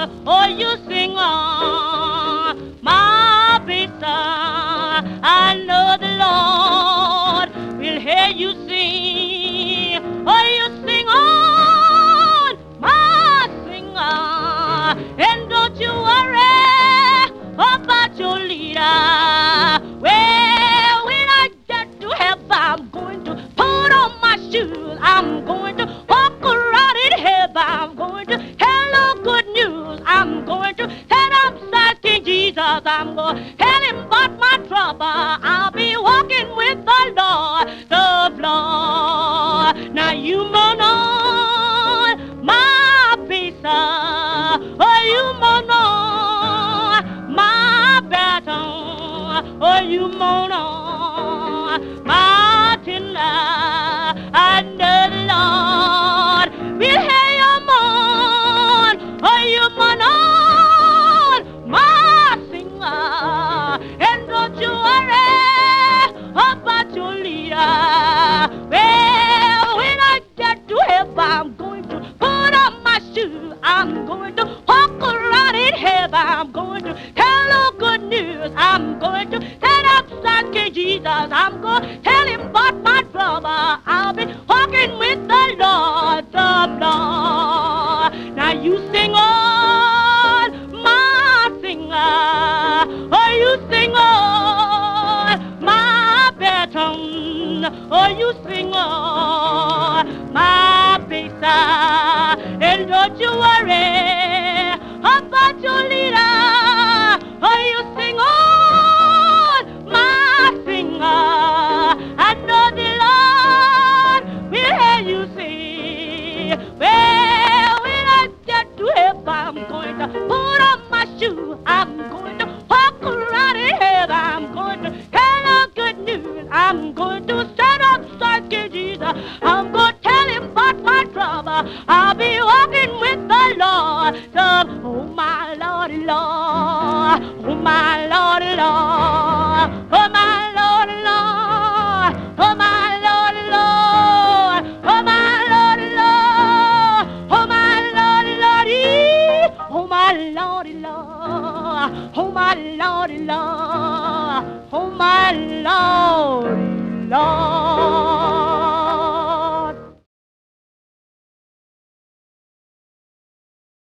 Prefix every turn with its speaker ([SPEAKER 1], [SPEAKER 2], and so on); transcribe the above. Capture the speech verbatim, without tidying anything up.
[SPEAKER 1] oh, you sing on, my baby son. I know the Lord will hear you sing, oh, you sing on, my singer, and don't you worry about your leader. Well, when I get to heaven, I'm going to put on my shoes. I'm going to walk around in heaven. I'm going to hello good news. I'm going to head upside King Jesus. I'm going to tell him about my trouble. I'll be walking with the Lord, the Lord. Now you mourn on, my baby, oh, you mourn on, my baton, oh, you mourn on, my tender. I know the Lord will hear your mourn, oh, you mourn on, my singer, and don't you worry about your leader. Well, when I get to heaven, I'm going to put on my shoes. I'm going to walk around in heaven. I'm going to tell no good news. I'm going to stand upside King Jesus. I'm going to tell him about my trouble. I'll be walking with the Lord, the Lord. Now you sing on, my singer. Oh, you sing on, my baton. Oh, you sing on, my bass. And don't you worry about your leader. Oh, you sing on, my singer. I know the Lord will hear you sing. Well, when I get to heaven, I'm going to put on my shoes. I'm going to walk around in heaven. I'm going to tell her good news. I'm going to stand upside King Jesus. I'm going to tell him about my trouble. I'll be walking with the Lord. The, oh, my Lordy, Lord. Oh, my Lordy, Lord. Oh, my Lordy, Lord. Oh, my Lordy, Lord. Oh, my Lordy, Lord. Oh, my Lordy, Lordy. Oh, my Lordy, Lord. Oh, my Lordy, Lord. Oh, my Lordy, Lord.